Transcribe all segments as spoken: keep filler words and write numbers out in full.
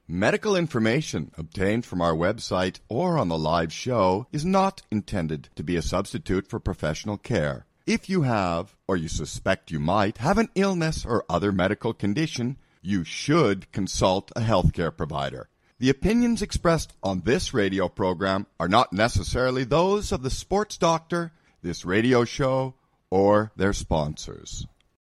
Medical information obtained from our website or on the live show is not intended to be a substitute for professional care. If you have, or you suspect you might, have an illness or other medical condition, you should consult a healthcare provider. The opinions expressed on this radio program are not necessarily those of the sports doctor, this radio show, or their sponsors.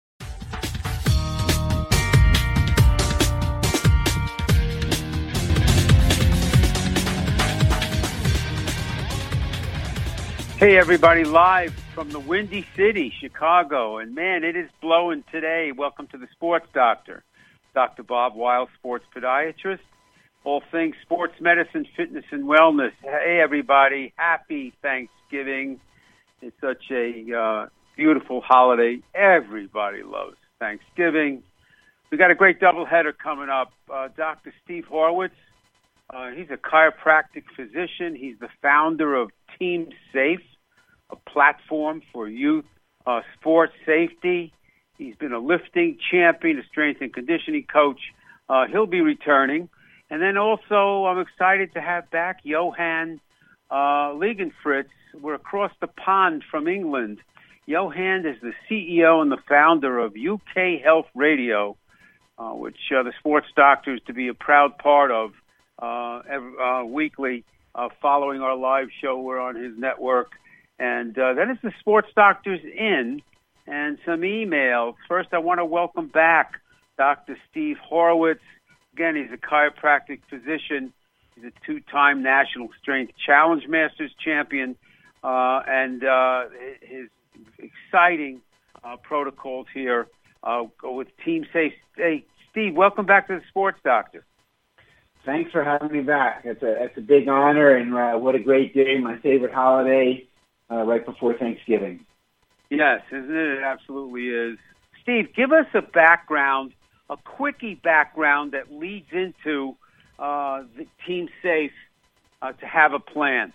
Hey everybody, live from the Windy City, Chicago, and man, it is blowing today. Welcome to the Sports Doctor. Doctor Bob Weil, sports podiatrist, all things sports medicine, fitness, and wellness. Hey everybody, happy Thanksgiving. It's such a uh, beautiful holiday. Everybody loves Thanksgiving. We got a great doubleheader coming up. Uh, Doctor Steve Horwitz, uh, he's a chiropractic physician. He's the founder of Team Safe, a platform for youth uh, sports safety. He's been a lifting champion, a strength and conditioning coach. Uh, he'll be returning. And then also I'm excited to have back Johan uh, Liegenfritz. We're across the pond from England. Johan is the C E O and the founder of U K Health Radio, uh, which uh, the Sports Doctor is to be a proud part of uh, every, uh, weekly. Uh, following our live show, we're on his network. And uh, then it's the Sports Doctors in and some emails. First, I want to welcome back Doctor Steve Horwitz. Again, he's a chiropractic physician. He's a two-time National Strength Challenge Masters champion. Uh, and uh, his exciting uh, protocols here uh, with Team Safe. Hey, Steve, welcome back to the Sports Doctor. Thanks for having me back. It's a it's a big honor, and uh, what a great day, my favorite holiday, uh, right before Thanksgiving. Yes, isn't it? It absolutely is. Steve, give us a background, a quickie background that leads into uh, the Team Safe uh, to have a plan.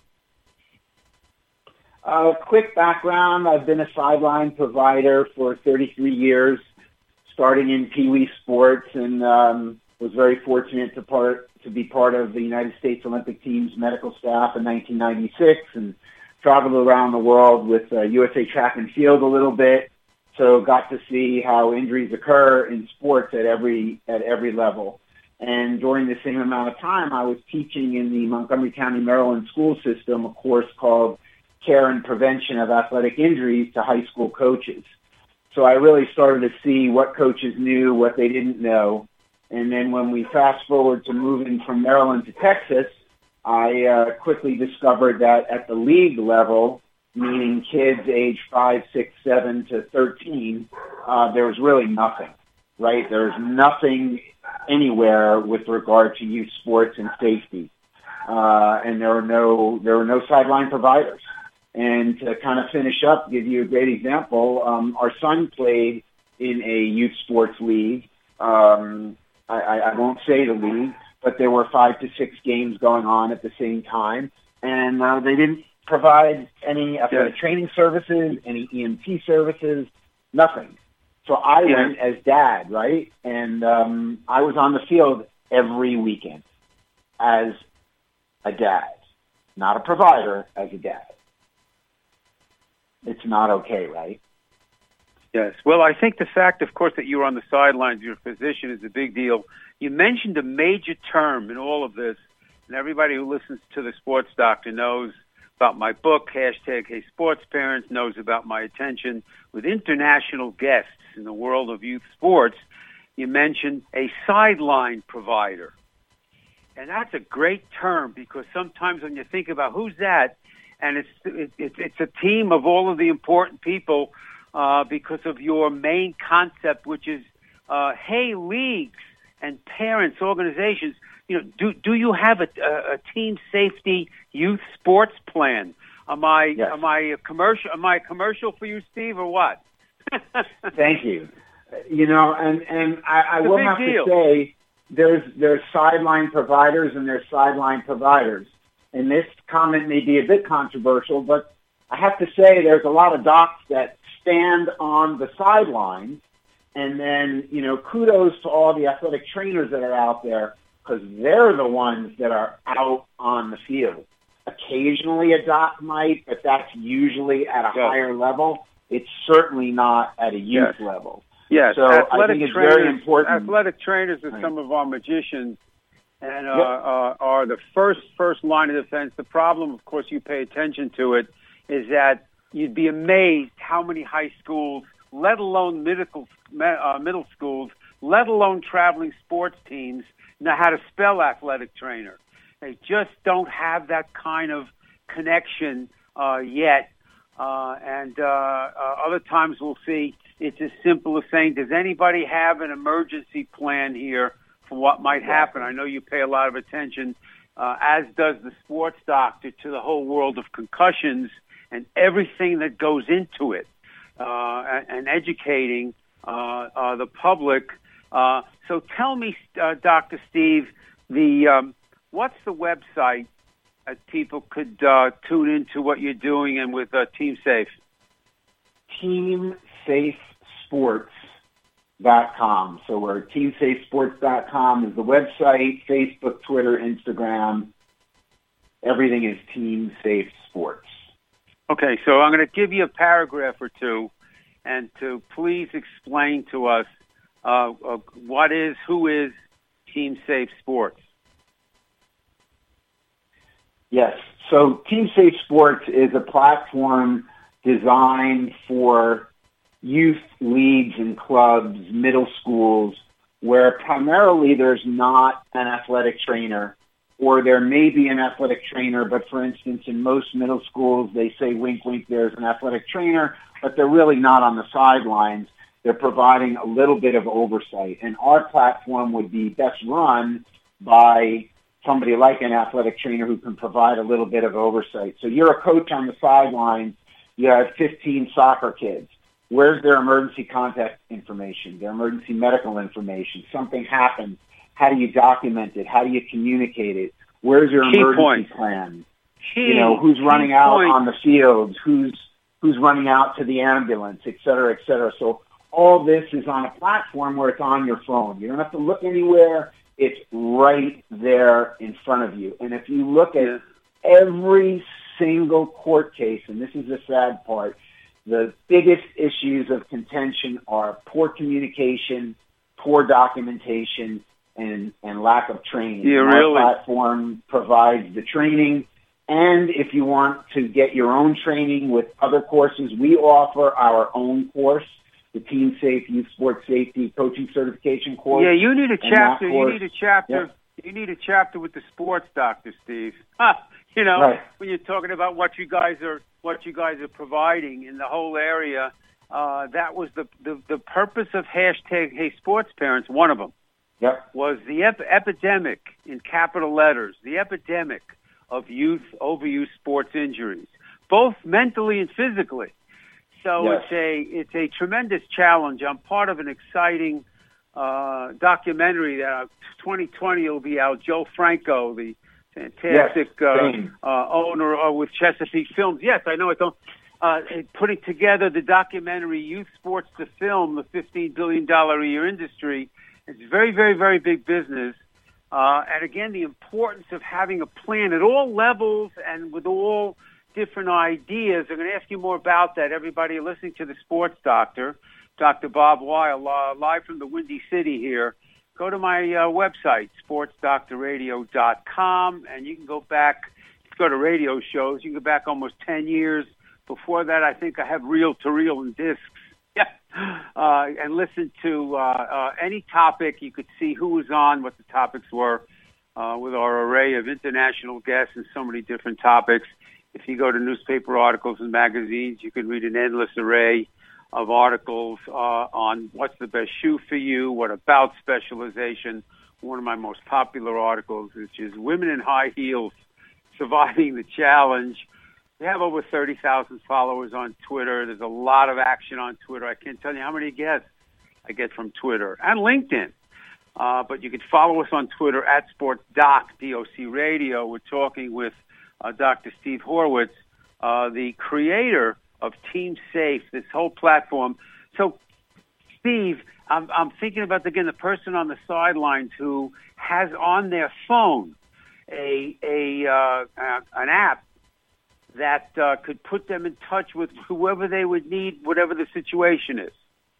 Uh, quick background, I've been a sideline provider for thirty-three years, starting in Pee Wee sports, and um, was very fortunate to part to be part of the United States Olympic team's medical staff in nineteen ninety-six, and traveled around the world with uh, U S A Track and Field a little bit. So got to see how injuries occur in sports at every at every level. And during the same amount of time, I was teaching in the Montgomery County, Maryland school system a course called Care and Prevention of Athletic Injuries to high school coaches. So I really started to see what coaches knew, what they didn't know. And then when we fast forward to moving from Maryland to Texas, I uh, quickly discovered that at the league level, meaning kids age five, six, seven to thirteen, uh, there was really nothing, right? There was nothing anywhere with regard to youth sports and safety. Uh, and there were no, there were no sideline providers. And to kind of finish up, give you a great example, um, our son played in a youth sports league. Um, I, I won't say the league, but there were five to six games going on at the same time, and uh, they didn't provide any athletic training services, any E M T services, nothing. So I yeah. went as dad, right? And um, I was on the field every weekend as a dad, not a provider, as a dad. It's not okay, right? Yes. Well, I think the fact, of course, that you were on the sidelines, you're a physician, is a big deal. You mentioned a major term in all of this, and everybody who listens to the Sports Doctor knows about my book, hashtag Hey Sports Parents, knows about my attention with international guests in the world of youth sports. You mentioned a sideline provider. And that's a great term because sometimes when you think about who's that, and it's, it, it, it's a team of all of the important people Uh, because of your main concept, which is, uh, hey, leagues and parents, organizations, you know, do do you have a, a, a team safety youth sports plan? Am I yes. am I a commercial? Am I a commercial for you, Steve, or what? Thank you. You know, and and I, I will have deal. to say, there's there's sideline providers and there's sideline providers, and this comment may be a bit controversial, but I have to say there's a lot of docs that stand on the sidelines, and then, you know, kudos to all the athletic trainers that are out there because they're the ones that are out on the field. Occasionally a doc might, but that's usually at a yes. higher level. It's certainly not at a youth yes. level. Yes, so athletic I think it's trainers, very important. Athletic trainers are right. some of our magicians and uh, yep. uh, are the first first line of defense. The problem, of course, you pay attention to it, is that you'd be amazed how many high schools, let alone middle, uh, middle schools, let alone traveling sports teams, know how to spell athletic trainer. They just don't have that kind of connection uh, yet. Uh, and uh, uh, other times we'll see it's as simple as saying, does anybody have an emergency plan here for what might happen? I know you pay a lot of attention, uh, as does the sports doctor, to the whole world of concussions and everything that goes into it, uh, and, and educating uh, uh, the public. Uh, so tell me, uh, Doctor Steve, the um, what's the website that people could uh, tune into what you're doing and with uh, Team Safe? Team Safe Sports dot com. So we're Team Safe Sports dot com is the website, Facebook, Twitter, Instagram. Everything is Team Safe Sports. Okay, so I'm going to give you a paragraph or two, and to please explain to us uh, uh, what is, who is Team Safe Sports. Yes. So Team Safe Sports is a platform designed for youth leagues and clubs, middle schools, where primarily there's not an athletic trainer, or there may be an athletic trainer, but for instance, in most middle schools, they say, wink, wink, there's an athletic trainer, but they're really not on the sidelines. They're providing a little bit of oversight. And our platform would be best run by somebody like an athletic trainer who can provide a little bit of oversight. So you're a coach on the sidelines. You have fifteen soccer kids. Where's their emergency contact information, their emergency medical information? Something happens. How do you document it? How do you communicate it? Where's your Key emergency point. plan? Key, you know, who's running key out point. on the fields? Who's who's running out to the ambulance, et cetera, et cetera. So all this is on a platform where it's on your phone. You don't have to look anywhere. It's right there in front of you. And if you look at Yeah. every single court case, and this is the sad part, the biggest issues of contention are poor communication, poor documentation, and, and lack of training. Yeah, and really. Our platform provides the training. And if you want to get your own training with other courses, we offer our own course, the Team Safe Youth Sports Safety Coaching Certification course. Yeah, you need a And chapter. that You course- need a chapter. Yep. You need a chapter with the sports doctor, Steve. Huh, you know, Right. when you're talking about what you guys are, what you guys are providing in the whole area, uh, that was the, the the purpose of hashtag Hey Sports Parents. One of them Yep. was the ep- epidemic in capital letters, the epidemic of youth overuse sports injuries, both mentally and physically. So Yes. it's a it's a tremendous challenge. I'm part of an exciting uh, documentary that uh, twenty twenty will be out. Joe Franco, the fantastic Yes, uh, same. uh, owner uh, with Chesapeake Films. Yes, I know it. Don't. Uh, putting together the documentary Youth Sports to Film, the fifteen billion dollars a year industry. It's very, very, very big business. Uh, and again, the importance of having a plan at all levels and with all different ideas. I'm going to ask you more about that. Everybody listening to the Sports Doctor, Doctor Bob Weil, uh, live from the Windy City here. Go to my uh, website, sports doctor radio dot com, and you can go back, go to radio shows. You can go back almost ten years. Before that, I think I have reel-to-reel and discs. Yeah, uh, and listen to uh, uh, any topic. You could see who was on, what the topics were, uh, with our array of international guests and so many different topics. If you go to newspaper articles and magazines, you can read an endless array of articles uh, on what's the best shoe for you, what about specialization. One of my most popular articles, which is Women in High Heels, Surviving the Challenge. We have over thirty thousand followers on Twitter. There's a lot of action on Twitter. I can't tell you how many guests I get from Twitter and LinkedIn. Uh, but you can follow us on Twitter at SportsDoc, D O C Radio. We're talking with uh, Doctor Steve Horwitz, uh, the creator of Team Safe, this whole platform. So Steve, I'm, I'm thinking about, again, the person on the sidelines who has on their phone a, a uh, an app that uh, could put them in touch with whoever they would need, whatever the situation is.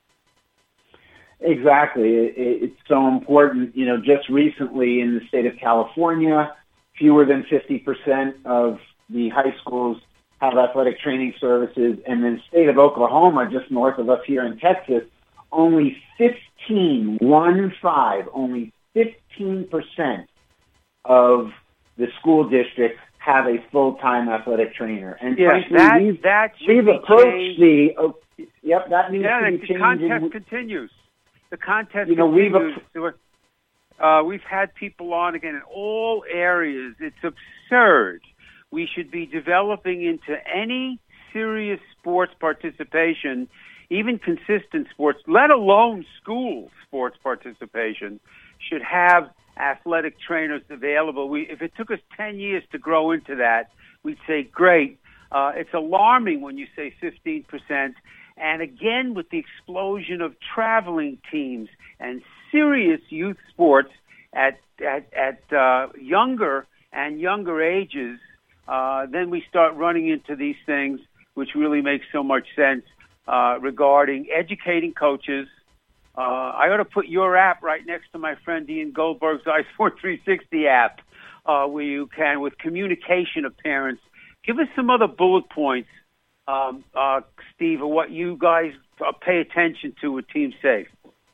Exactly. It, it's so important. You know, just recently in the state of California, fewer than fifty percent of the high schools have athletic training services. And in the state of Oklahoma, just north of us here in Texas, only fifteen, one five, only fifteen percent of the school districts have a full-time athletic trainer. And yes, frankly, that, we've, that we've approached the, uh, yep, that needs yeah, to be the changed. contest continues. The contest you know, continues. We've, uh, we've had people on, again, in all areas. It's absurd. We should be developing into any serious sports participation, even consistent sports, let alone school sports participation, should have athletic trainers available. We, if it took us ten years to grow into that, we'd say, great. Uh, it's alarming when you say fifteen percent. And again, with the explosion of traveling teams and serious youth sports at, at, at uh, younger and younger ages, uh, then we start running into these things, which really makes so much sense uh, regarding educating coaches. Uh, I ought to put your app right next to my friend Ian Goldberg's iSport three sixty app, uh, where you can, with communication of parents. Give us some other bullet points, um, uh, Steve, of what you guys uh, pay attention to with Team Safe.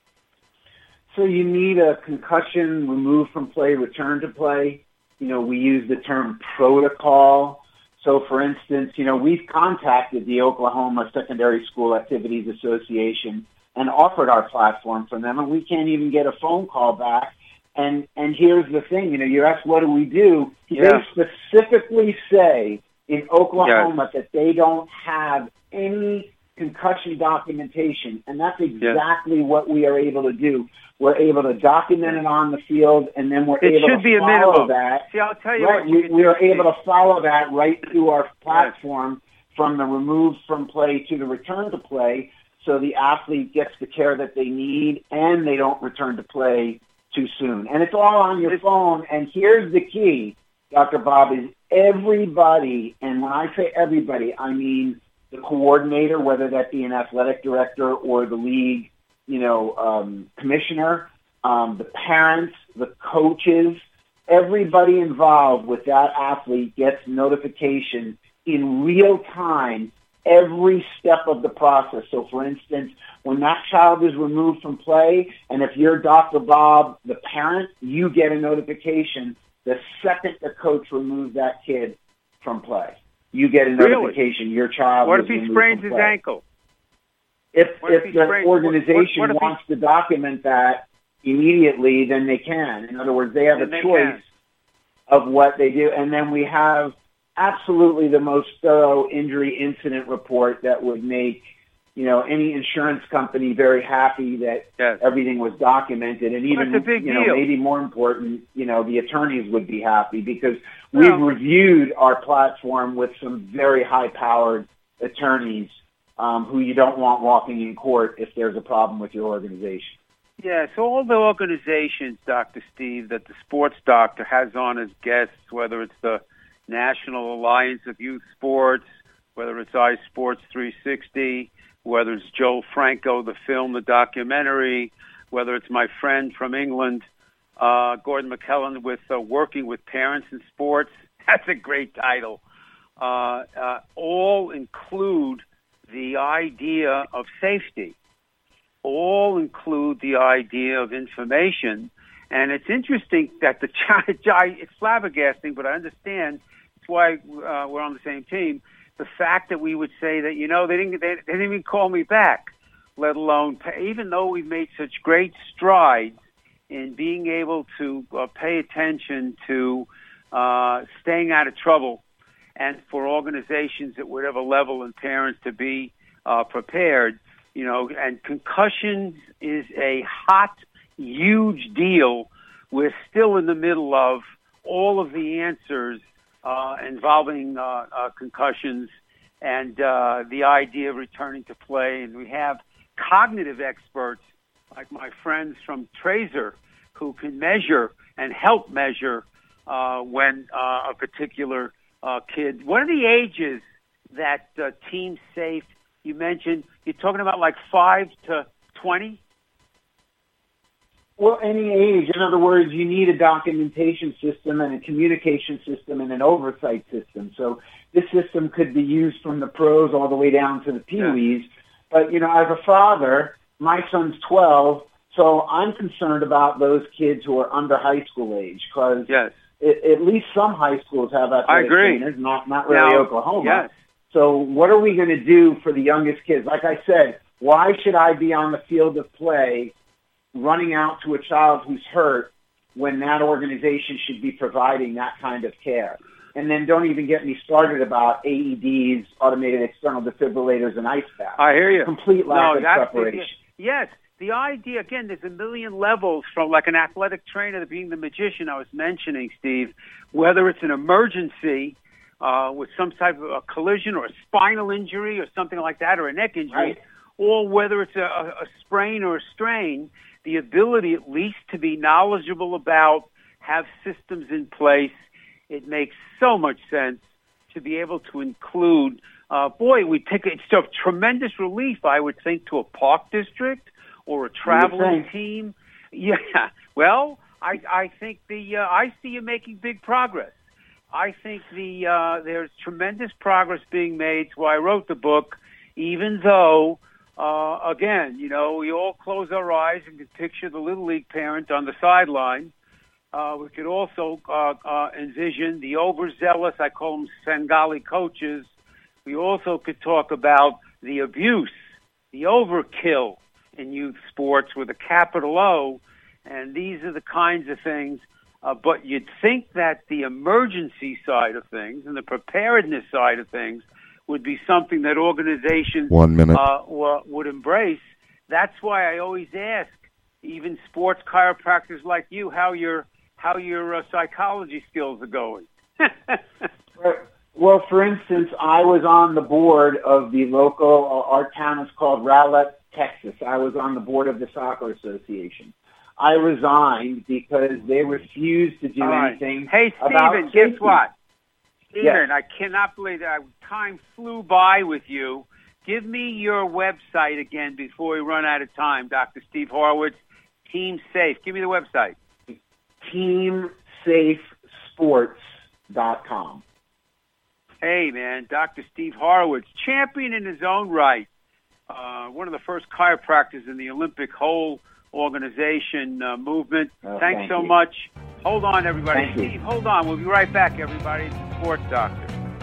So you need a concussion removed from play, return to play. You know, we use the term protocol. So, for instance, you know, we've contacted the Oklahoma Secondary School Activities Association and offered our platform for them, and we can't even get a phone call back. And and here's the thing, you know, you ask, what do we do? Yeah. They specifically say in Oklahoma yes. that they don't have any concussion documentation, and that's exactly yes. what we are able to do. We're able to document it on the field, and then we're it able should to be follow a minimum. that. See, I'll tell you right, what you we, can we do. are able to follow that right through our platform yes. from the removed from play to the return to play, so the athlete gets the care that they need and they don't return to play too soon. And it's all on your it's, phone. And here's the key, Doctor Bob, is everybody, and when I say everybody, I mean the coordinator, whether that be an athletic director or the league, you know, um, commissioner, um, the parents, the coaches, everybody involved with that athlete gets notification in real time every step of the process. So, for instance, when that child is removed from play, and if you're Doctor Bob, the parent, you get a notification the second the coach removes that kid from play. You get a notification. Really? Your child What was if he removed sprains from his play. ankle? If, What if if he the sprains- organization what- what if he- wants to document that immediately, then they can. In other words, they have Then a they choice can. of what they do. And then we have absolutely the most thorough injury incident report that would make, you know, any insurance company very happy that Yes. everything was documented. And even, That's a big you know, deal. maybe more important, you know, the attorneys would be happy because we've Well- reviewed our platform with some very high-powered attorneys um, who you don't want walking in court if there's a problem with your organization. Yes, all the organizations, Doctor Steve, that the sports doctor has on as guests, whether it's the National Alliance of Youth Sports, whether it's iSports three sixty, whether it's Joel Franco, the film, the documentary, whether it's my friend from England, uh, Gordon McKellen, with uh, Working with Parents in Sports. That's a great title. Uh, uh, all include the idea of safety. All include the idea of information. And it's interesting that the child, it's flabbergasting, but I understand. It's why uh, we're on the same team. The fact that we would say that, you know, they didn't, they, they didn't even call me back, let alone, pay, even though we've made such great strides in being able to uh, pay attention to uh, staying out of trouble, and for organizations at whatever level and parents to be uh, prepared. You know, and concussions is a hot, huge deal. We're still in the middle of all of the answers uh, involving uh, uh, concussions and uh, the idea of returning to play. And we have cognitive experts like my friends from Tracer who can measure and help measure uh, when uh, a particular uh, kid. What are the ages that uh, Team Safe, you mentioned, you're talking about like five to twenty? Well, any age. In other words, you need a documentation system and a communication system and an oversight system. So this system could be used from the pros all the way down to the peewees. Yeah. But, you know, as a father, my son's twelve, so I'm concerned about those kids who are under high school age because yes. at least some high schools have athletic I agree. trainers, not, not really now, Oklahoma. Yes. So what are we going to do for the youngest kids? Like I said, why should I be on the field of play running out to a child who's hurt when that organization should be providing that kind of care? And then don't even get me started about A E Ds, automated external defibrillators, and ice baths. I hear you. Complete lack no, of that's preparation. The, yes. The idea, again, there's a million levels from like an athletic trainer to being the magician I was mentioning, Steve, whether it's an emergency uh, with some type of a collision or a spinal injury or something like that or a neck injury, right. or whether it's a, a sprain or a strain, the ability at least to be knowledgeable about, have systems in place. It makes so much sense to be able to include, uh, boy, we take it's a tremendous relief, I would think, to a park district or a traveling team. Yeah, well, I, I think the uh, I see you making big progress. I think the uh, there's tremendous progress being made. So I wrote the book, even though, uh, again, you know, we all close our eyes and can picture the Little League parent on the sideline. Uh, we could also uh, uh, envision the overzealous, I call them Svengali coaches. We also could talk about the abuse, the overkill in youth sports with a capital O, and these are the kinds of things. Uh, but you'd think that the emergency side of things and the preparedness side of things would be something that organizations One minute. Uh, w- would embrace. That's why I always ask, even sports chiropractors like you, how your how your uh, psychology skills are going. Well, for instance, I was on the board of the local, uh, our town is called Rowlett, Texas. I was on the board of the Soccer Association. I resigned because they refused to do All right. anything Hey, about Stephen, safety. guess what? Stephen, Yes. I cannot believe that time flew by with you. Give me your website again before we run out of time, Doctor Steve Horowitz. Team Safe. Give me the website. team safe sports dot com. Hey, man, Doctor Steve Horowitz, champion in his own right. Uh, one of the first chiropractors in the Olympic whole organization uh, movement. Oh, Thanks thank so you. much. Hold on, everybody. Thank you. Steve, hold on. We'll be right back, everybody. It's the Sports Doctor.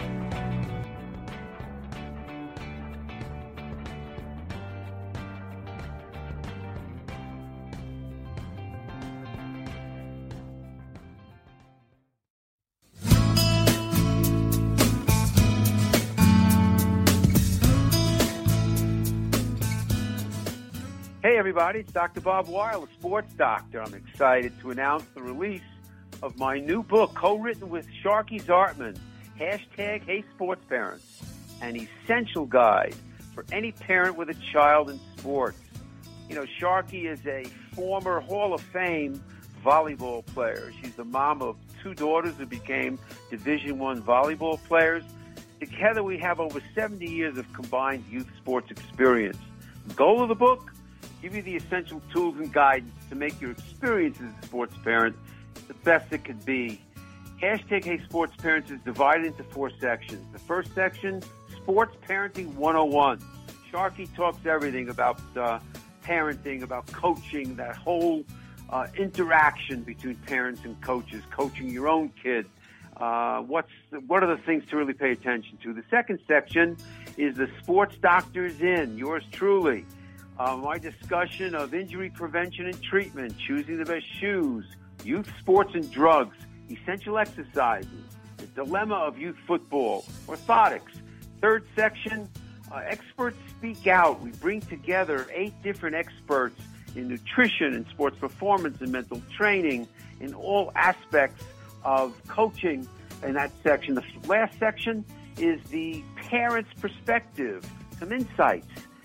Hey, everybody, it's Doctor Bob Weil, the Sports Doctor. I'm excited to announce the release of my new book, co-written with Sharky Zartman, hashtag Hey Sports Parents, an essential guide for any parent with a child in sports. You know, Sharky is a former Hall of Fame volleyball player. She's the mom of two daughters who became Division One volleyball players. Together, we have over seventy years of combined youth sports experience. The goal of the book? Give you the essential tools and guidance to make your experience as a sports parent the best it could be. Hashtag Hey Sports Parents is divided into four sections. The first section, Sports Parenting one oh one. Sharky talks everything about uh, parenting, about coaching, that whole uh, interaction between parents and coaches, coaching your own kid. Uh, what's the, what are the things to really pay attention to? The second section is the Sports Doctor's In, yours truly. Uh, my discussion of injury prevention and treatment, choosing the best shoes, youth sports and drugs, essential exercises, the dilemma of youth football, orthotics. Third section, uh, experts speak out. We bring together eight different experts in nutrition and sports performance and mental training in all aspects of coaching in that section. The last section is the parent's perspective, some insights.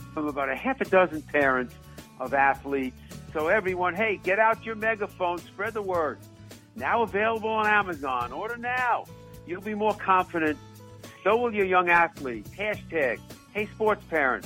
from about a half a dozen parents of athletes. So everyone, hey, get out your megaphone, spread the word. Now available on Amazon. Order now. You'll be more confident. So will your young athlete. Hashtag, hey sports parents.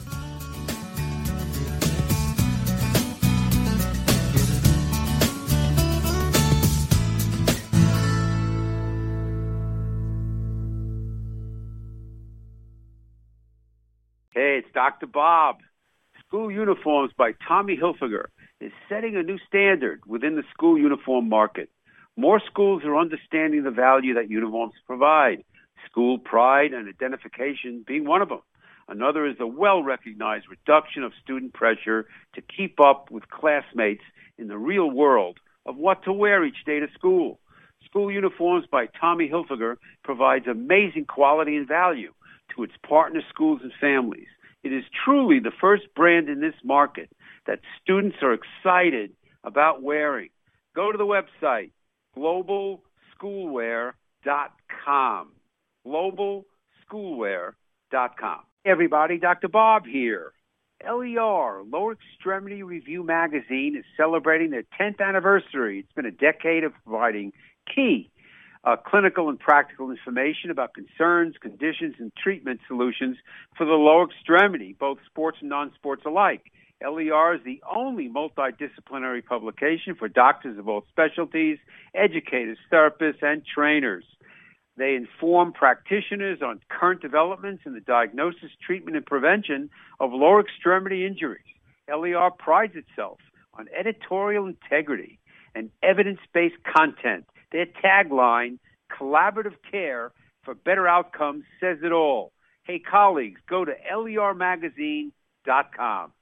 Hey, it's Doctor Bob. School Uniforms by Tommy Hilfiger is setting a new standard within the school uniform market. More schools are understanding the value that uniforms provide, school pride and identification being one of them. Another is the well-recognized reduction of student pressure to keep up with classmates in the real world of what to wear each day to school. School Uniforms by Tommy Hilfiger provides amazing quality and value to its partner schools and families. It is truly the first brand in this market that students are excited about wearing. Go to the website, global schoolwear dot com. global schoolwear dot com. Hey everybody, Doctor Bob here. L E R, Lower Extremity Review Magazine, is celebrating their tenth anniversary. It's been a decade of providing key Uh, clinical and practical information about concerns, conditions, and treatment solutions for the lower extremity, both sports and non-sports alike. L E R is the only multidisciplinary publication for doctors of all specialties, educators, therapists, and trainers. They inform practitioners on current developments in the diagnosis, treatment, and prevention of lower extremity injuries. L E R prides itself on editorial integrity and evidence-based content. Their tagline, collaborative care for better outcomes, says it all. Hey, colleagues, go to L E R magazine dot com.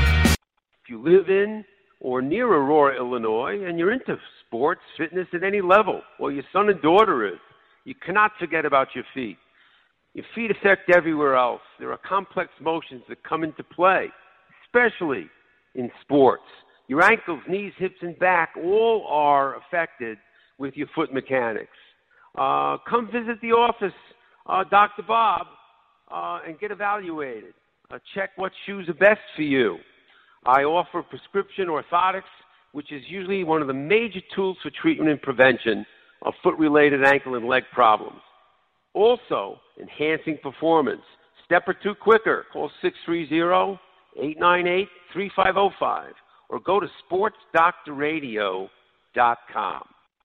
If you live in or near Aurora, Illinois, and you're into sports, fitness at any level, or your son and daughter is, you cannot forget about your feet. Your feet affect everywhere else. There are complex motions that come into play, especially in sports. Your ankles, knees, hips, and back all are affected with your foot mechanics. Uh, come visit the office, uh, Doctor Bob, uh, and get evaluated. Uh, check what shoes are best for you. I offer prescription orthotics, which is usually one of the major tools for treatment and prevention of foot-related ankle and leg problems. Also, enhancing performance. Step or two quicker. Call six three zero, eight nine eight, three five zero five or go to sports doctor radio dot com.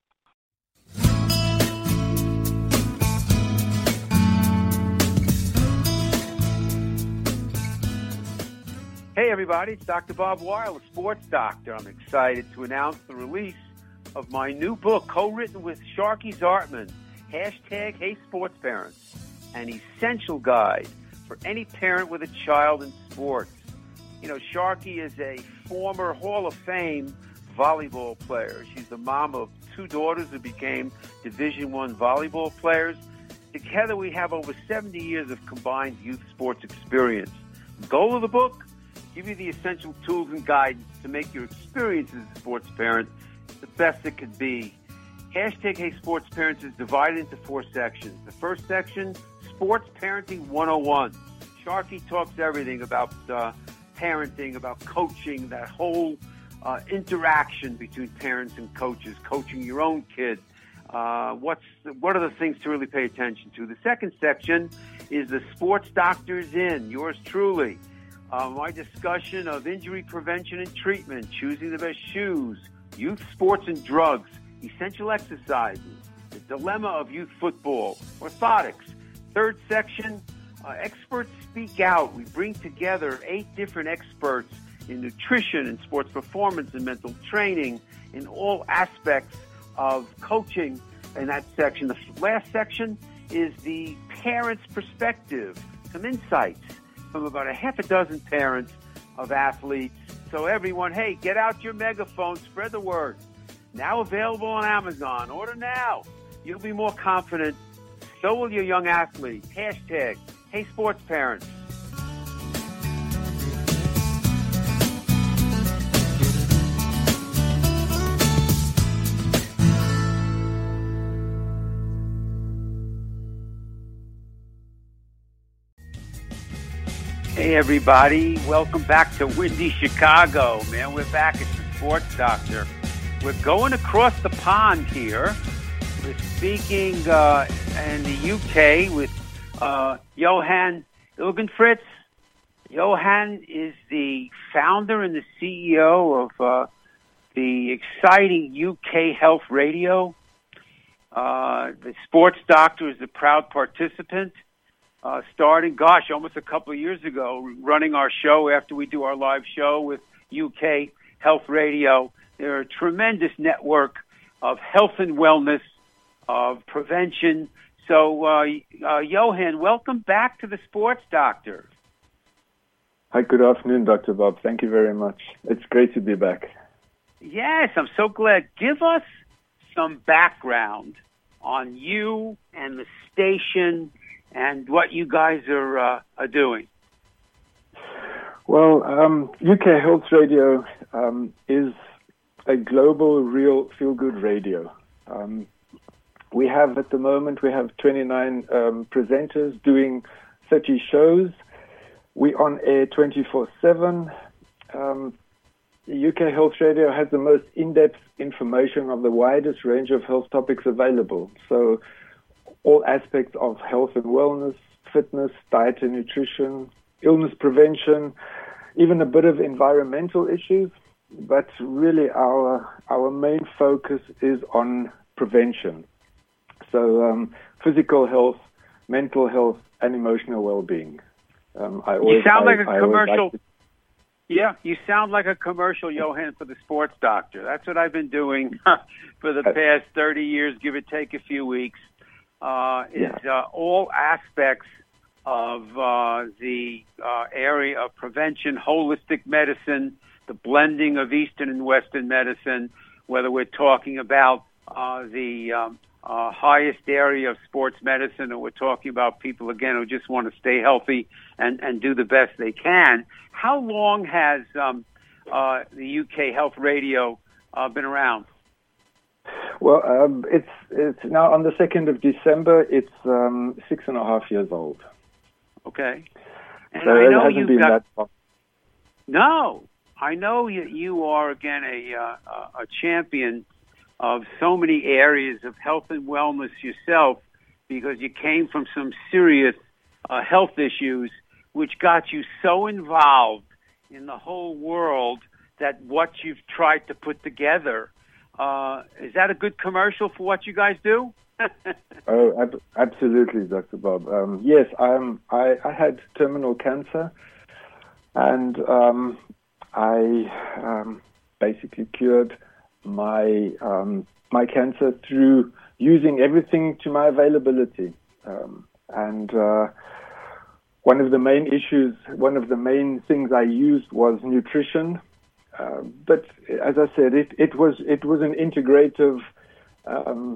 Hey everybody, it's Doctor Bob Weil, a sports doctor. I'm excited to announce the release of my new book, co-written with Sharky Zartman, hashtag Hey Sports Parents, an essential guide for any parent with a child in sports. You know, Sharky is a former Hall of Fame volleyball player. She's the mom of two daughters who became Division One volleyball players. Together we have over seventy years of combined youth sports experience. The goal of the book? Give you the essential tools and guidance to make your experience as a sports parent the best it could be. Hashtag Hey Sports Parents is divided into four sections. The first section, Sports Parenting one oh one. Sharky talks everything about uh, parenting, about coaching, that whole uh, interaction between parents and coaches, coaching your own kid. Uh, what's what are the things to really pay attention to? The second section is the Sports Doctor's In, yours truly. Uh, my discussion of injury prevention and treatment, choosing the best shoes, youth sports and drugs, essential exercises, the dilemma of youth football, orthotics. Third section, uh, experts speak out. We bring together eight different experts in nutrition and sports performance and mental training in all aspects of coaching in that section. The last section is the parent's perspective, some insights from about a half a dozen parents of athletes. So everyone, hey, get out your megaphone, spread the word. Now available on Amazon. Order now. You'll be more confident. So will your young athlete. Hashtag, hey sports parents. Hey, everybody. Welcome back to windy Chicago. Man, we're back at the Sports Doctor. We're going across the pond here. We're speaking uh, in the U K with uh, Johan Ilgenfritz. Johan is the founder and the C E O of uh, the exciting U K Health Radio. Uh, the Sports Doctor is a proud participant. Uh, starting, gosh, almost a couple of years ago, running our show after we do our live show with U K Health Radio. They're a tremendous network of health and wellness, of prevention. So, uh, uh, Johan, welcome back to the Sports Doctor. Hi, good afternoon, Doctor Bob. Thank you very much. It's great to be back. Yes, I'm so glad. Give us some background on you and the station and what you guys are, uh, are doing. Well, um, U K Health Radio um, is a global, real, feel-good radio. Um, we have, at the moment, we have twenty-nine um, presenters doing thirty shows. We on air twenty-four seven. Um, U K Health Radio has the most in-depth information of the widest range of health topics available. So all aspects of health and wellness, fitness, diet and nutrition, illness prevention, even a bit of environmental issues. But really our our main focus is on prevention. So um, physical health, mental health, and emotional well-being. Um, I always, you sound I, like a I commercial. like to... Yeah, you sound like a commercial, Johan, for the Sports Doctor. That's what I've been doing for the past thirty years, give or take a few weeks. Uh, is yeah. uh, all aspects of uh, the uh, area of prevention, holistic medicine, the blending of Eastern and Western medicine, whether we're talking about uh, the um, uh, highest area of sports medicine or we're talking about people, again, who just want to stay healthy and, and do the best they can. How long has um, uh, the U K Health Radio uh, been around? Well, um, it's it's now on the second of December. It's um, six and a half years old. Okay, and so I know it hasn't you've been got that long. No, I know you, you are again a uh, a champion of so many areas of health and wellness yourself, because you came from some serious uh, health issues, which got you so involved in the whole world that what you've tried to put together. Uh, is that a good commercial for what you guys do? Oh, ab- absolutely, Doctor Bob. Um, yes, I'm, I, I had terminal cancer, and um, I um, basically cured my um, my cancer through using everything to my availability. Um, and uh, one of the main issues, one of the main things I used was nutrition. Uh, but as I said, it, it was it was an integrative, um,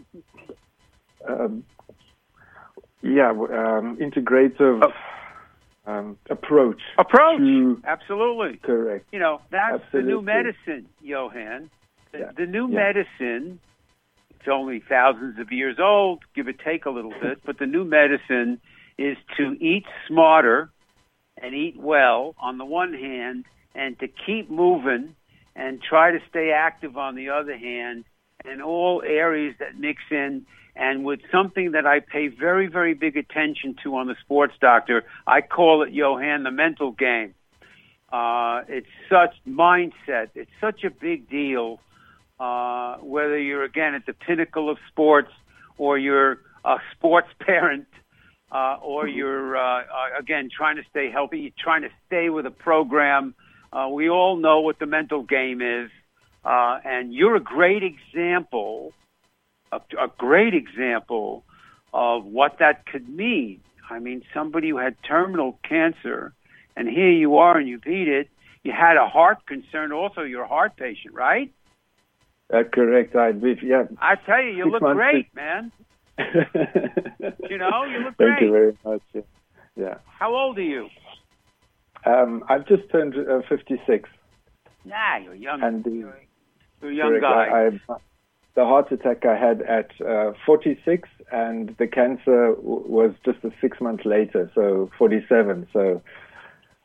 um, yeah, um, integrative oh. um, approach. Approach, to, absolutely. Correct. You know, that's Absolutely. the new medicine, Johan. The, yeah. the new yeah. medicine, it's only thousands of years old, give or take a little bit, but the new medicine is to eat smarter and eat well on the one hand, and to keep moving and try to stay active on the other hand, and all areas that mix in. And with something that I pay very, very big attention to on the Sports Doctor, I call it, Johan, the mental game. Uh, it's such mindset. It's such a big deal, uh, whether you're, again, at the pinnacle of sports or you're a sports parent uh, or you're, uh, uh, again, trying to stay healthy, you're trying to stay with a program. Uh, we all know what the mental game is, uh, and you're a great example, a, a great example of what that could mean. I mean, somebody who had terminal cancer, and here you are and you beat it. You had a heart concern also. You're a heart patient, right? Uh, correct. I believe, yeah. I tell you, you Six look months great, to... man. You know, you look Thank great. Thank you very much. Yeah. yeah. How old are you? Um, I've just turned uh, fifty-six. Nah, you're young. And the, you're, you're a young correct, guy. I, I, the heart attack I had at uh, forty-six, and the cancer w- was just a six months later, so forty-seven. So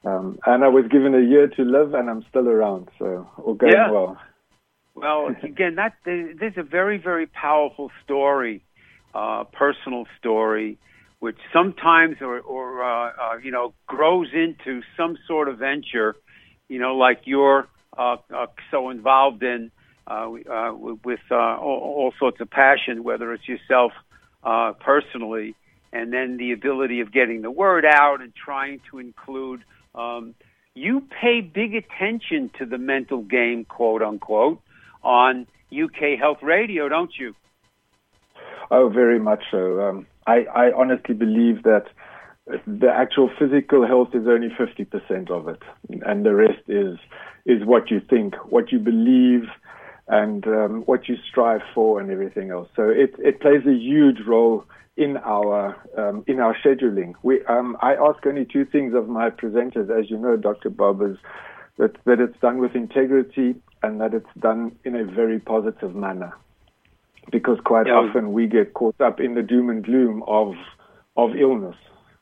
Um, and I was given a year to live, and I'm still around, so all going yeah. well. Well, again, that there's a very, very powerful story, uh, personal story, which sometimes or, or uh, uh, you know, grows into some sort of venture, you know, like you're uh, uh, so involved in uh, uh, with uh, all, all sorts of passion, whether it's yourself uh, personally, and then the ability of getting the word out and trying to include. Um, you pay big attention to the mental game, quote unquote, on U K Health Radio, don't you? Oh, very much so. Um, I, I honestly believe that the actual physical health is only fifty percent of it, and the rest is is what you think, what you believe, and um, what you strive for, and everything else. So it it plays a huge role in our um, in our scheduling. We um, I ask only two things of my presenters, as you know, Doctor Bob, is that that it's done with integrity and that it's done in a very positive manner. Because quite yeah. often we get caught up in the doom and gloom of of illness.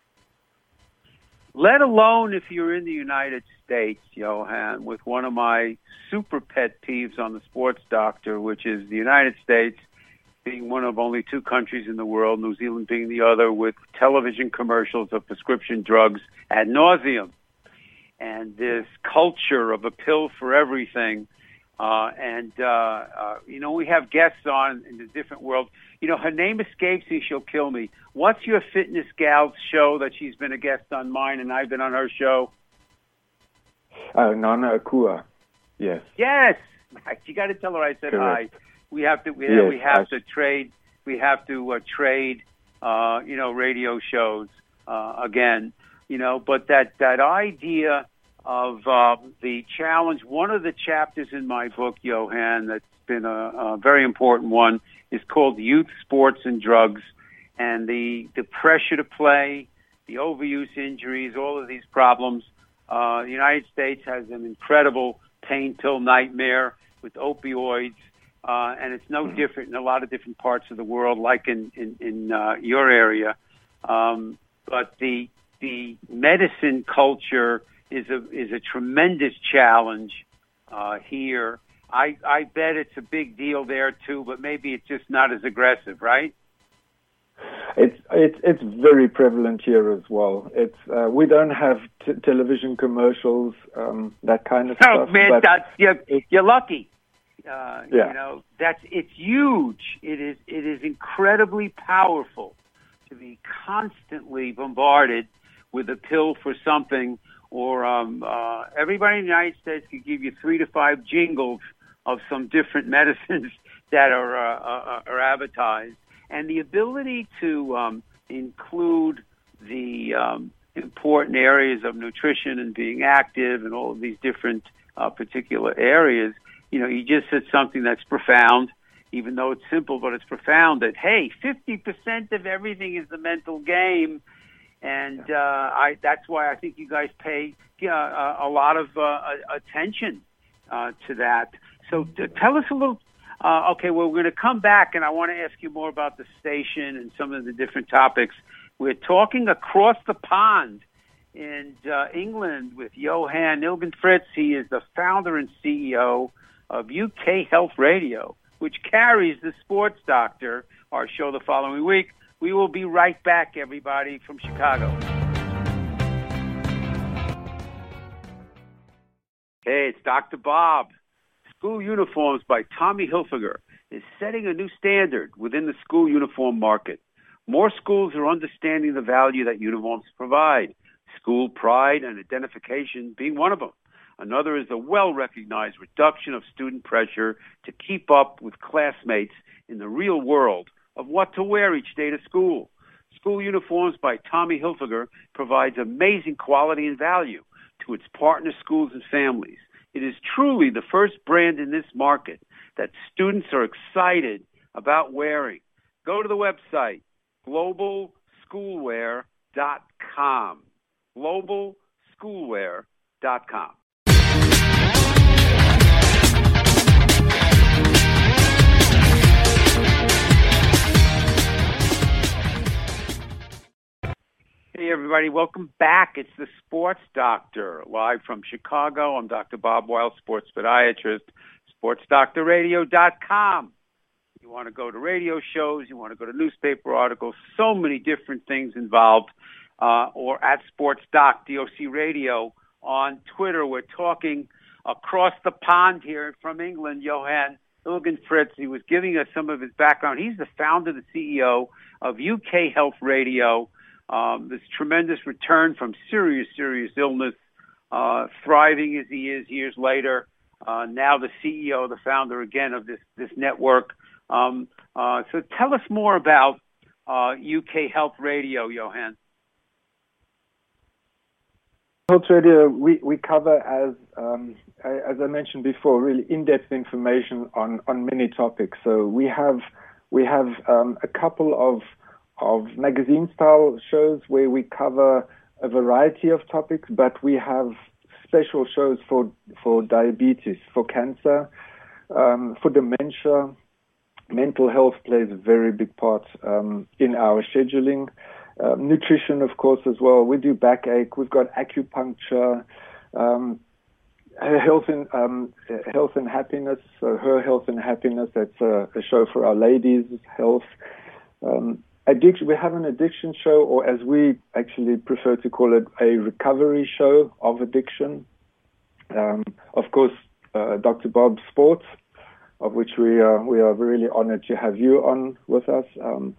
Let alone if you're in the United States, Johan, with one of my super pet peeves on the Sports Doctor, which is the United States being one of only two countries in the world, New Zealand being the other, with television commercials of prescription drugs ad nauseum. And this culture of a pill for everything. Uh, and, uh, uh, you know, we have guests on in the different world. You know, her name escapes me. She'll kill me. What's your fitness gal's show that she's been a guest on mine and I've been on her show? Uh, Nana Akua. Yes. Yes. You got to tell her I said Correct. hi. We have to, we, yes, we have I... to trade, we have to uh, trade, uh, you know, radio shows, uh, again, you know, but that, that idea of uh, the challenge. One of the chapters in my book, Johan, that's been a, a very important one, is called Youth, Sports, and Drugs, and the, the pressure to play, the overuse injuries, all of these problems. Uh, the United States has an incredible pain pill nightmare with opioids, uh, and it's no different in a lot of different parts of the world, like in, in, in uh, your area. Um, but the the medicine culture is a is a tremendous challenge uh, here. I I bet it's a big deal there too, but maybe it's just not as aggressive, right? It's it's it's very prevalent here as well. It's uh, we don't have t- television commercials, um, that kind of oh, stuff. Oh man, but that's, you're, you're lucky. Uh, yeah. You know, that's it's huge. It is it is incredibly powerful to be constantly bombarded with a pill for something. Or um, uh, everybody in the United States could give you three to five jingles of some different medicines that are uh, uh, are advertised, and the ability to um, include the um, important areas of nutrition and being active and all of these different uh, particular areas. You know, you just said something that's profound, even though it's simple, but it's profound. That hey, fifty percent of everything is the mental game. And uh, I, that's why I think you guys pay uh, a lot of uh, attention uh, to that. So to tell us a little, uh, okay, well, we're going to come back, and I want to ask you more about the station and some of the different topics. We're talking across the pond in uh, England with Johan Ilgenfritz. He is the founder and C E O of U K Health Radio, which carries the Sports Doctor, our show the following week. We will be right back, everybody, from Chicago. Hey, it's Doctor Bob. School Uniforms by Tommy Hilfiger is setting a new standard within the school uniform market. More schools are understanding the value that uniforms provide, school pride and identification being one of them. Another is the well-recognized reduction of student pressure to keep up with classmates in the real world of what to wear each day to school. School Uniforms by Tommy Hilfiger provides amazing quality and value to its partner schools and families. It is truly the first brand in this market that students are excited about wearing. Go to the website, global schoolwear dot com. global schoolwear dot com. Hey, everybody. everybody. Welcome back. It's the Sports Doctor, live from Chicago. I'm Doctor Bob Weil, sports podiatrist, sports doctor radio dot com. You want to go to radio shows, you want to go to newspaper articles, so many different things involved, uh, or at SportsDoc, D O C Radio, on Twitter. We're talking across the pond here from England, Johan Ilgenfritz. He was giving us some of his background. He's the founder, the C E O of U K Health Radio. Um, this tremendous return from serious, serious illness, uh, thriving as he is years later. Uh, now the C E O, the founder again of this, this network. Um, uh, so tell us more about uh, U K Health Radio, Johan. Health Radio, we, we cover, as um, as I mentioned before, really in-depth information on, on many topics. So we have we have um, a couple of of magazine-style shows where we cover a variety of topics, but we have special shows for for diabetes, for cancer, um, for dementia. Mental health plays a very big part um, in our scheduling. Uh, nutrition, of course, as well. We do backache. We've got acupuncture, um, health and um, health and happiness. So her health and happiness. That's a, a show for our ladies' health. Um, addiction. We have an addiction show, or as we actually prefer to call it, a recovery show of addiction. Um, of course, uh, Doctor Bob Sports, of which we are we are really honored to have you on with us. Um,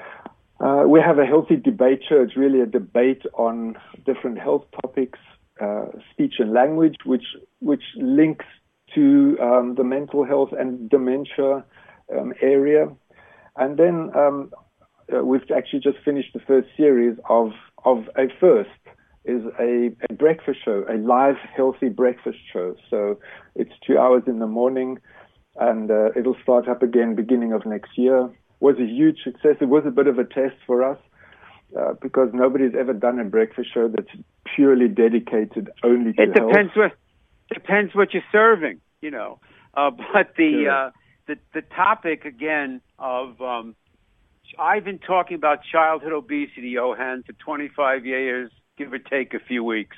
Uh, we have a healthy debate show. It's really a debate on different health topics, uh, speech and language, which which links to um, the mental health and dementia um, area. And then um, uh, we've actually just finished the first series of of a first is a, a breakfast show, a live healthy breakfast show. So it's two hours in the morning, and uh, it'll start up again beginning of next year. Was a huge success. It was a bit of a test for us uh, because nobody's ever done a breakfast show that's purely dedicated only to it health. It depends what depends what you're serving, you know. Uh, but the, sure. uh, the the topic again of um, I've been talking about childhood obesity, Johan, for twenty-five years, give or take a few weeks,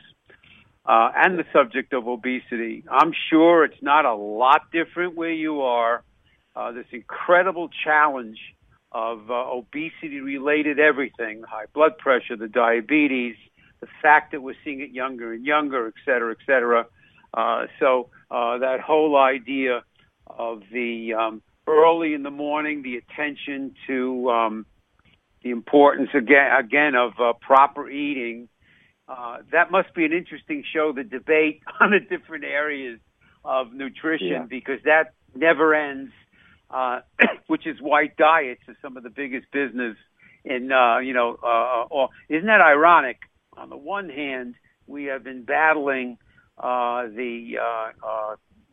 uh, and the subject of obesity. I'm sure it's not a lot different where you are. Uh, this incredible challenge of uh, obesity-related everything, the high blood pressure, the diabetes, the fact that we're seeing it younger and younger, et cetera, et cetera. Uh, so uh, that whole idea of the um, early in the morning, the attention to um, the importance, again, again of uh, proper eating, uh, that must be an interesting show, the debate on the different areas of nutrition, yeah. because that never ends. Uh, which is why diets are some of the biggest business in, uh, you know, uh, or isn't that ironic? On the one hand, we have been battling uh, the uh, uh,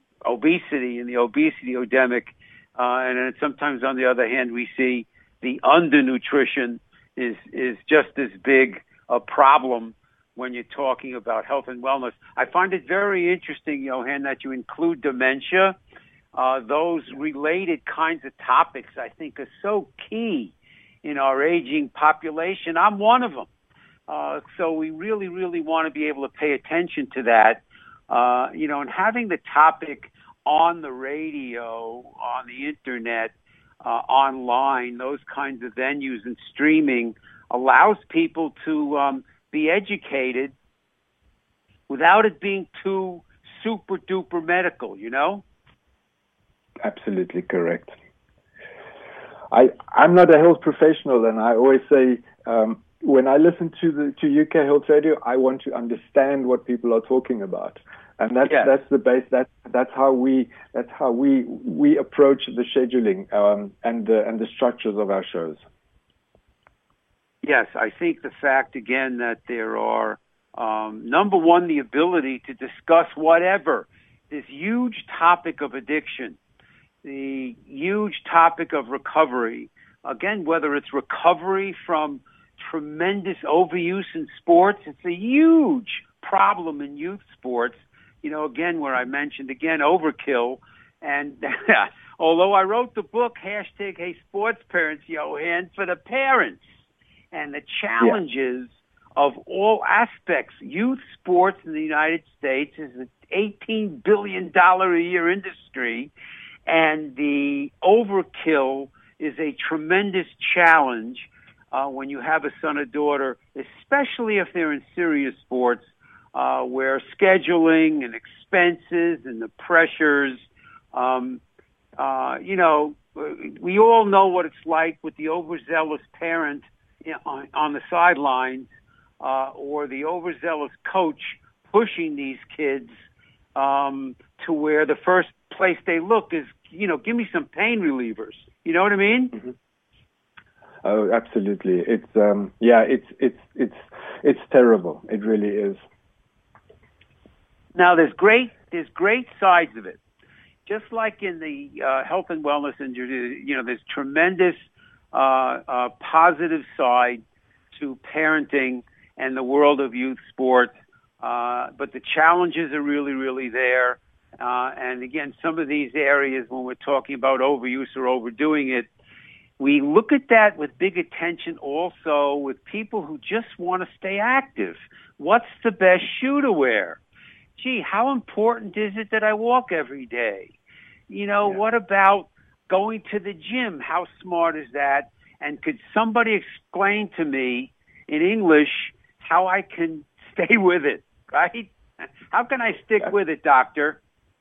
obesity and the obesity epidemic, uh, and then sometimes on the other hand, we see the undernutrition is is just as big a problem when you're talking about health and wellness. I find it very interesting, Johan, that you include dementia. Uh, those related kinds of topics, I think, are so key in our aging population. I'm one of them. Uh, so we really, really want to be able to pay attention to that. Uh, you know, and having the topic on the radio, on the internet, uh, online, those kinds of venues and streaming allows people to um, be educated without it being too super duper medical, you know? Absolutely correct. I, I'm not a health professional, and I always say um, when I listen to the to U K Health Radio, I want to understand what people are talking about, and that's yeah. that's the base. That's that's how we that's how we we approach the scheduling um, and the and the structures of our shows. Yes, I think the fact again that there are um, number one, the ability to discuss whatever this huge topic of addiction. The huge topic of recovery, again, whether it's recovery from tremendous overuse in sports, it's a huge problem in youth sports. You know, again, where I mentioned, again, overkill. And although I wrote the book, hashtag Hey Sports Parents, Johan, for the parents and the challenges of all aspects. Youth sports in the United States is an eighteen billion dollars a year industry, and the overkill is a tremendous challenge uh, when you have a son or daughter, especially if they're in serious sports, uh, where scheduling and expenses and the pressures, um, uh, you know, we all know what it's like with the overzealous parent on, on the sidelines uh, or the overzealous coach pushing these kids um, to where the first place they look is, you know, give me some pain relievers. You know what I mean? Mm-hmm. Oh, absolutely. It's um, yeah, it's it's it's it's terrible. It really is. Now, there's great there's great sides of it. Just like in the uh, health and wellness industry, you know, there's tremendous uh, uh, positive side to parenting and the world of youth sports. Uh, but the challenges are really, really there. Uh, and again, some of these areas, when we're talking about overuse or overdoing it, we look at that with big attention also with people who just want to stay active. What's the best shoe to wear? Gee, how important is it that I walk every day? You know, yeah. What about going to the gym? How smart is that? And could somebody explain to me in English how I can stay with it, right? How can I stick with it, doctor?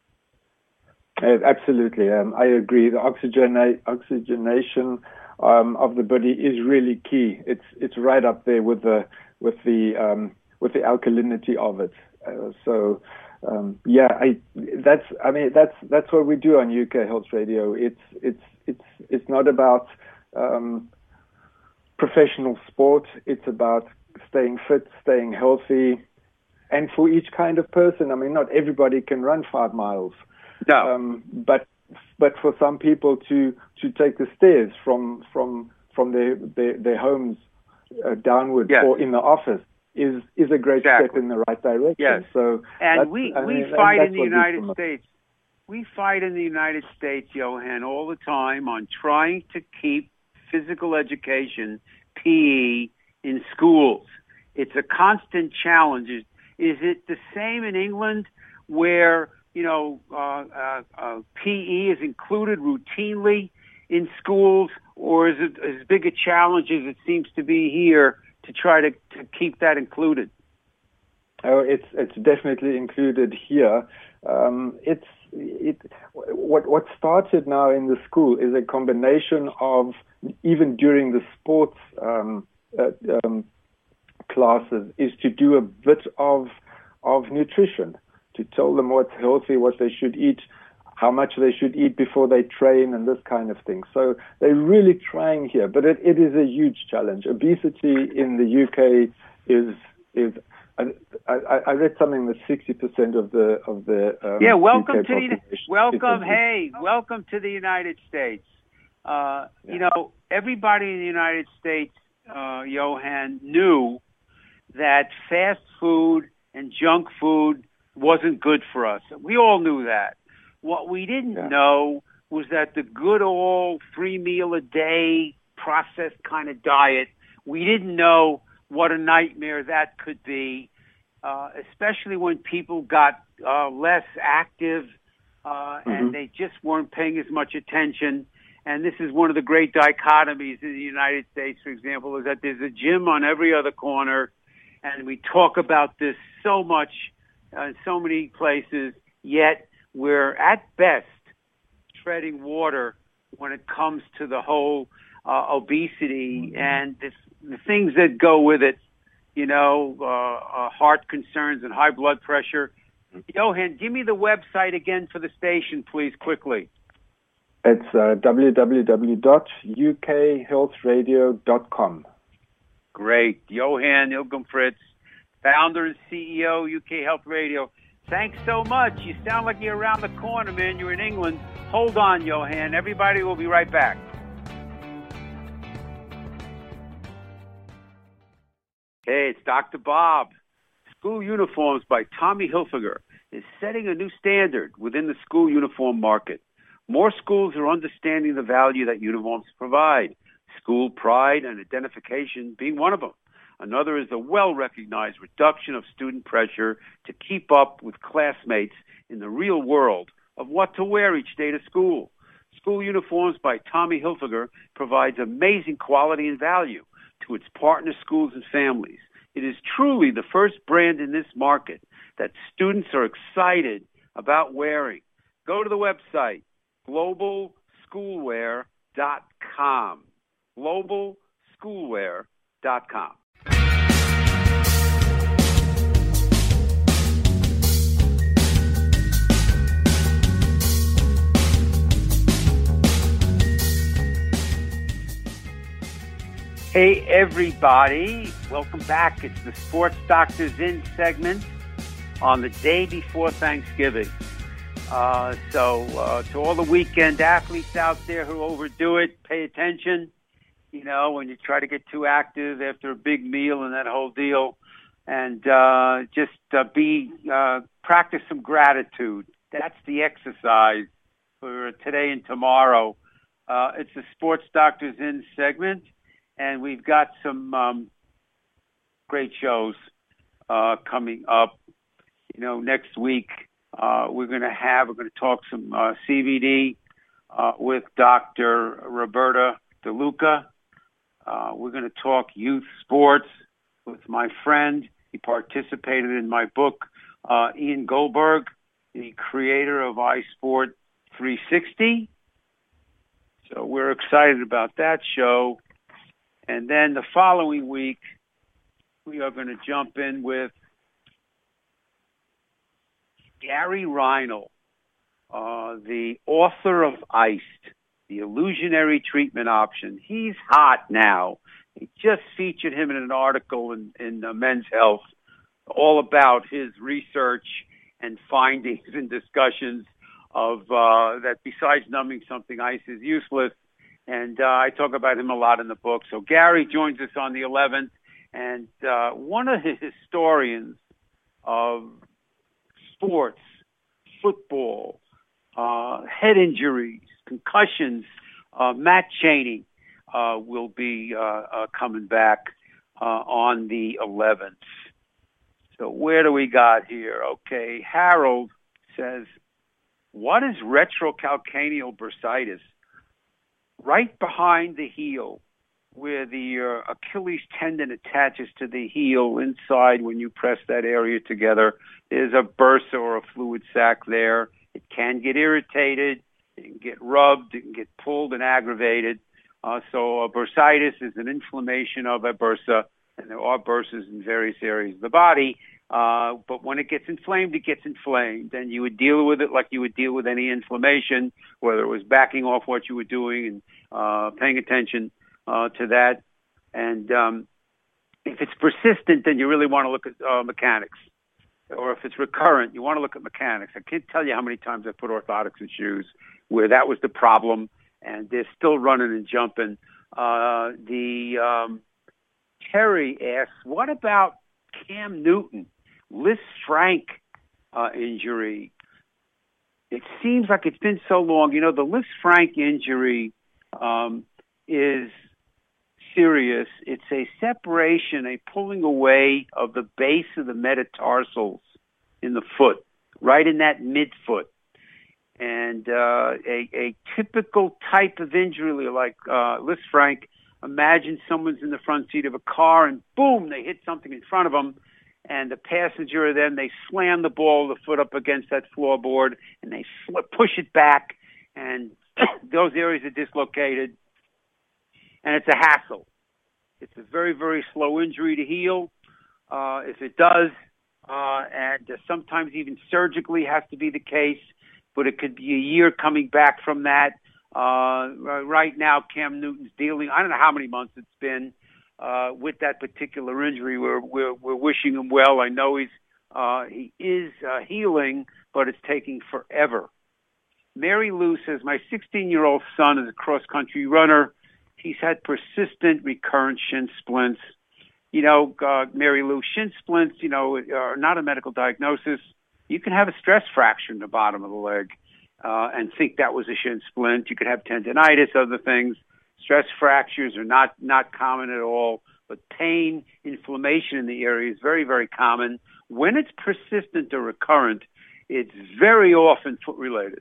Uh, absolutely. Um, I agree. The oxygena- oxygenation um, of the body is really key. It's it's right up there with the with the um, with the alkalinity of it. Uh, so um, yeah, I that's I mean that's that's what we do on U K Health Radio. It's it's it's it's not about um, professional sport. It's about staying fit, staying healthy, and for each kind of person. I mean, not everybody can run five miles. No. Um, but but for some people to to take the stairs from from from their their, their homes uh, downwards yes. or in the office is is a great exactly. step in the right direction. Yes. So and we I we mean, fight and in the United States. We fight in the United States, Johan, all the time on trying to keep physical education, P E, in schools. It's a constant challenge. Is, is it the same in England where you know, uh, uh, uh, P E is included routinely in schools, or is it as big a challenge as it seems to be here to try to, to keep that included? Oh, it's it's definitely included here. Um, it's it what what started now in the school is a combination of even during the sports um, uh, um, classes is to do a bit of of nutrition. To tell them what's healthy, what they should eat, how much they should eat before they train, and this kind of thing. So they're really trying here, but it, it is a huge challenge. Obesity in the U K is is. I, I, I read something that sixty percent of the of the um, yeah. Welcome U K to the welcome. Hey, welcome to the United States. Uh, yeah. You know, everybody in the United States, uh, Johan, knew that fast food and junk food wasn't good for us. We all knew that. What we didn't yeah. know was that the good old three meal a day processed kind of diet, we didn't know what a nightmare that could be, uh, especially when people got uh, less active uh, mm-hmm. and they just weren't paying as much attention. And this is one of the great dichotomies in the United States, for example, is that there's a gym on every other corner, and we talk about this so much Uh, in so many places, yet we're at best treading water when it comes to the whole uh, obesity mm-hmm. and this, the things that go with it, you know, uh, uh, heart concerns and high blood pressure. Mm-hmm. Johan, give me the website again for the station, please, quickly. It's uh, w w w dot u k health radio dot com. Great. Johan Ilgenfritz, founder and C E O, U K Health Radio. Thanks so much. You sound like you're around the corner, man. You're in England. Hold on, Johan. Everybody will be right back. Hey, it's Doctor Bob. School uniforms by Tommy Hilfiger is setting a new standard within the school uniform market. More schools are understanding the value that uniforms provide, school pride and identification being one of them. Another is the well-recognized reduction of student pressure to keep up with classmates in the real world of what to wear each day to school. School Uniforms by Tommy Hilfiger provides amazing quality and value to its partner schools and families. It is truly the first brand in this market that students are excited about wearing. Go to the website, global schoolwear dot com. global schoolwear dot com. Hey, everybody. Welcome back. It's the Sports Doctors In segment on the day before Thanksgiving. Uh, so uh, to all the weekend athletes out there who overdo it, pay attention. You know, when you try to get too active after a big meal and that whole deal. And uh, just uh, be uh, practice some gratitude. That's the exercise for today and tomorrow. Uh, it's the Sports Doctors In segment. And we've got some um, great shows uh, coming up. You know, next week uh, we're going to have, we're going to talk some uh, C V D uh, with Doctor Roberta DeLuca. Uh, we're going to talk youth sports with my friend. He participated in my book, uh, Ian Goldberg, the creator of iSport three sixty. So we're excited about that show. And then the following week, we are going to jump in with Gary Reinl, uh, the author of Iced, the illusionary treatment option. He's hot now. He just featured him in an article in, in uh, Men's Health all about his research and findings and discussions of uh, that besides numbing something, ice is useless. And uh, I talk about him a lot in the book. So Gary joins us on the eleventh. And uh, one of the historians of sports, football, uh, head injuries, concussions, uh, Matt Cheney uh, will be uh, uh, coming back uh, on the eleventh. So where do we got here? Okay, Harold says, what is retrocalcaneal bursitis? Right behind the heel, where the uh, Achilles tendon attaches to the heel inside when you press that area together, there's a bursa or a fluid sac there. It can get irritated, it can get rubbed, it can get pulled and aggravated. Uh, so a bursitis is an inflammation of a bursa, and there are bursas in various areas of the body. Uh, but when it gets inflamed, it gets inflamed, and you would deal with it like you would deal with any inflammation, whether it was backing off what you were doing and uh, paying attention uh, to that. And um, if it's persistent, then you really want to look at uh, mechanics. Or if it's recurrent, you want to look at mechanics. I can't tell you how many times I put orthotics in shoes where that was the problem, and they're still running and jumping. Uh, the um, Terry asks, what about Cam Newton? Liz Frank uh, injury. It seems like it's been so long. You know, the Liz Frank injury um, is serious. It's a separation, a pulling away of the base of the metatarsals in the foot, right in that midfoot. And uh, a, a typical type of injury like uh, Liz Frank, imagine someone's in the front seat of a car and boom, they hit something in front of them. And the passenger, then they slam the ball of the foot up against that floorboard, and they push it back, and those areas are dislocated, and it's a hassle. It's a very, very slow injury to heal, uh, if it does, uh, and uh, sometimes even surgically has to be the case, but it could be a year coming back from that. Uh, right now, Cam Newton's dealing, I don't know how many months it's been, Uh, with that particular injury. We're, we're, we're wishing him well. I know he's, uh, he is uh, healing, but it's taking forever. Mary Lou says, my sixteen-year-old son is a cross-country runner. He's had persistent recurrent shin splints. You know, uh, Mary Lou, shin splints, you know, are not a medical diagnosis. You can have a stress fracture in the bottom of the leg uh, and think that was a shin splint. You could have tendonitis, other things. Stress fractures are not, not common at all, but pain, inflammation in the area is very, very common. When it's persistent or recurrent, it's very often foot-related.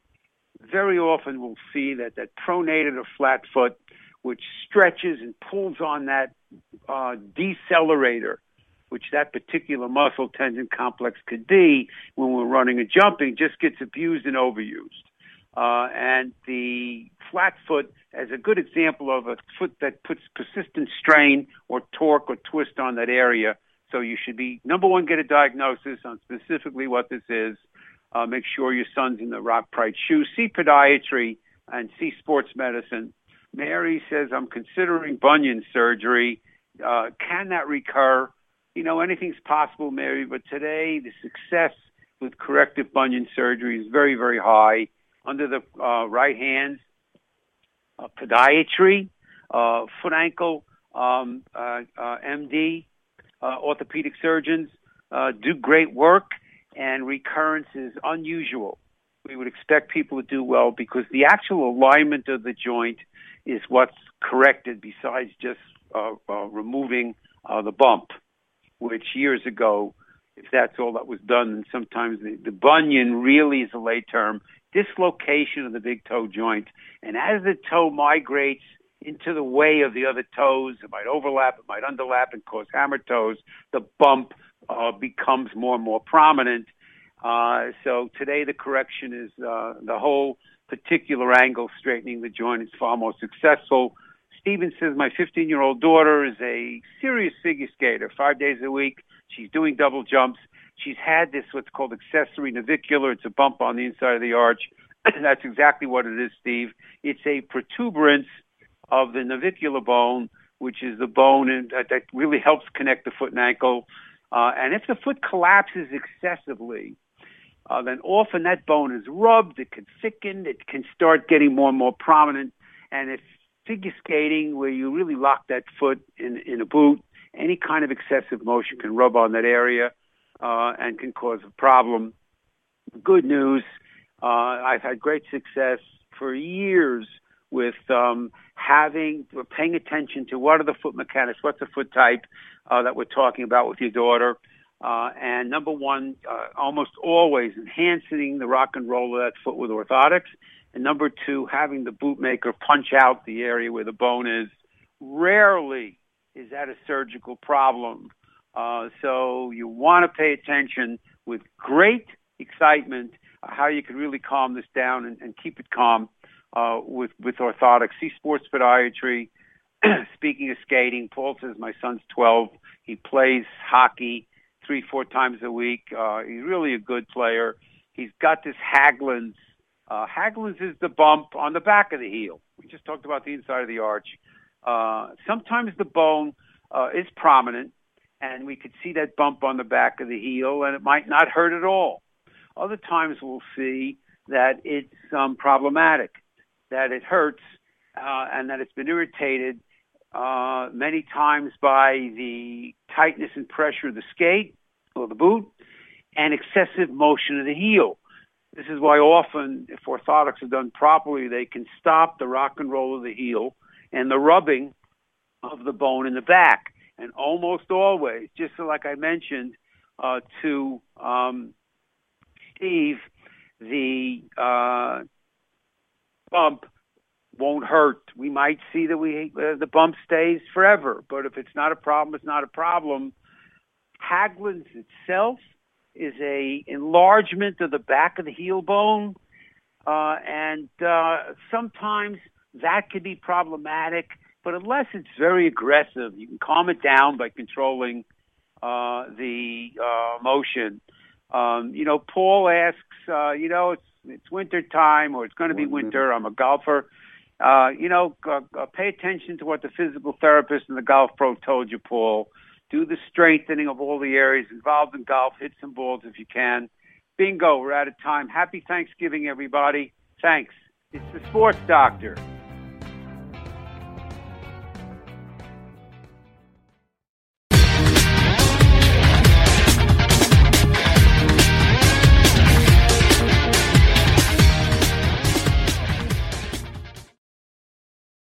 Very often we'll see that that pronated or flat foot, which stretches and pulls on that uh, decelerator, which that particular muscle tendon complex could be when we're running or jumping, just gets abused and overused. Uh, and the flat foot is a good example of a foot that puts persistent strain or torque or twist on that area. So you should be, number one, get a diagnosis on specifically what this is. Uh, make sure your son's in the Rock Pride shoe. See podiatry and see sports medicine. Mary says, I'm considering bunion surgery. Uh, can that recur? You know, anything's possible, Mary, but today the success with corrective bunion surgery is very, very high. Under the uh, right hand, uh, podiatry, uh, foot ankle, um, uh, uh, M D, uh, orthopedic surgeons uh, do great work, and recurrence is unusual. We would expect people to do well because the actual alignment of the joint is what's corrected besides just uh, uh, removing uh, the bump, which years ago, if that's all that was done, and sometimes the, the bunion really is a lay term, dislocation of the big toe joint. And as the toe migrates into the way of the other toes, it might overlap, it might underlap and cause hammer toes, the bump uh, becomes more and more prominent. Uh, so today the correction is uh, the whole particular angle, straightening the joint is far more successful. Stephen says, my fifteen-year-old daughter is a serious figure skater, five days a week. She's doing double jumps. She's had this what's called accessory navicular. It's a bump on the inside of the arch. That's exactly what it is, Steve. It's a protuberance of the navicular bone, which is the bone in, uh, that really helps connect the foot and ankle. Uh, and if the foot collapses excessively, uh, then often that bone is rubbed. It can thicken. It can start getting more and more prominent. And if figure skating, where you really lock that foot in, in a boot, any kind of excessive motion can rub on that area uh, and can cause a problem. Good news, uh, I've had great success for years with um, having, paying attention to what are the foot mechanics, what's the foot type uh, that we're talking about with your daughter. Uh, and number one, uh, almost always enhancing the rock and roll of that foot with orthotics. And number two, having the bootmaker punch out the area where the bone is. Rarely is that a surgical problem. Uh, so you want to pay attention with great excitement uh, how you can really calm this down and, and keep it calm uh, with, with orthotics. See sports podiatry. Speaking of skating, Paul says my son's twelve. He plays hockey three, four times a week. Uh, he's really a good player. He's got this Haglund's. Uh, Haglund's is the bump on the back of the heel. We just talked about the inside of the arch. Uh, sometimes the bone uh, is prominent, and we could see that bump on the back of the heel, and it might not hurt at all. Other times we'll see that it's um, problematic, that it hurts, uh, and that it's been irritated uh, many times by the tightness and pressure of the skate or the boot and excessive motion of the heel. This is why often, if orthotics are done properly, they can stop the rock and roll of the heel and the rubbing of the bone in the back. And almost always, just so like I mentioned uh, to um, Steve, the uh, bump won't hurt. We might see that we uh, the bump stays forever, but if it's not a problem, it's not a problem. Haglund's itself is a enlargement of the back of the heel bone, uh, and uh, sometimes that could be problematic, but unless it's very aggressive, you can calm it down by controlling uh, the uh, motion. Um, you know, Paul asks, uh, you know, it's it's winter time or it's going to be winter. I'm a golfer. Uh, you know, uh, uh, pay attention to what the physical therapist and the golf pro told you, Paul. Do the strengthening of all the areas involved in golf. Hit some balls if you can. Bingo, we're out of time. Happy Thanksgiving, everybody. Thanks. It's the Sports Doctor.